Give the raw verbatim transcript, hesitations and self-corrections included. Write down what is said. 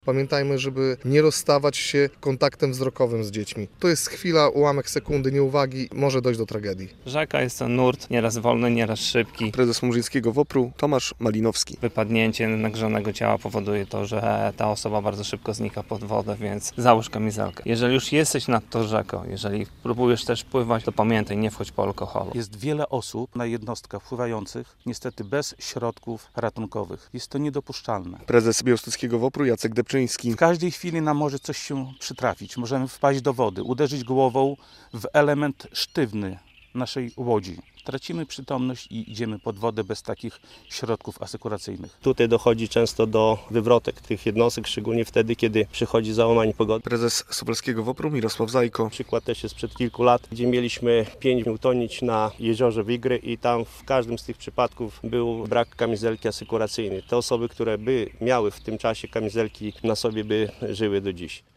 Pamiętajmy, żeby nie rozstawać się kontaktem wzrokowym z dziećmi. To jest chwila, ułamek sekundy nieuwagi, może dojść do tragedii. Rzeka jest to nurt, nieraz wolny, nieraz szybki. Prezes Murzyńskiego WOPR-u Tomasz Malinowski. Wypadnięcie nagrzanego ciała powoduje to, że ta osoba bardzo szybko znika pod wodę, więc załóż kamizelkę. Jeżeli już jesteś nad tą rzeką, jeżeli próbujesz też pływać, to pamiętaj, nie wchodź po alkoholu. Jest wiele osób na jednostkach pływających, niestety bez środków ratunkowych. Jest to niedopuszczalne. Prezes białostockiego WOPR-u Jacek Depczyński. W każdej chwili nam może coś się przytrafić. Możemy wpaść do wody, uderzyć głową w element sztywny naszej łodzi. Tracimy przytomność i idziemy pod wodę bez takich środków asekuracyjnych. Tutaj dochodzi często do wywrotek tych jednostek, szczególnie wtedy, kiedy przychodzi załamanie pogody. Prezes Suwalskiego WOPR-u Mirosław Zajko. Przykład też jest sprzed kilku lat, gdzie mieliśmy pięć utonić na jeziorze Wigry i tam w każdym z tych przypadków był brak kamizelki asekuracyjnej. Te osoby, które by miały w tym czasie kamizelki na sobie, by żyły do dziś.